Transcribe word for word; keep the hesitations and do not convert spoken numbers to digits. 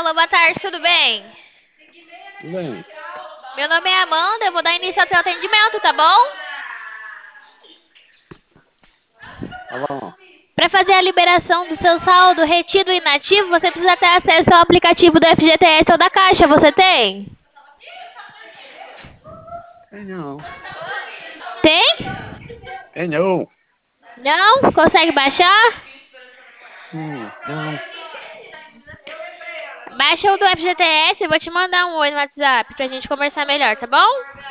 Alô, boa tarde, tudo bem? Tudo bem, Meu nome é Amanda, eu vou dar início ao teu atendimento, tá bom? tá bom. Para fazer a liberação do seu saldo retido e inativo, você precisa ter acesso ao aplicativo do F G T S ou da Caixa, você tem? Tem não. Tem? Tem não. Não? Consegue baixar? Hum, não. Baixa o do F G T S, eu vou te mandar um oi no WhatsApp pra gente conversar melhor, tá bom?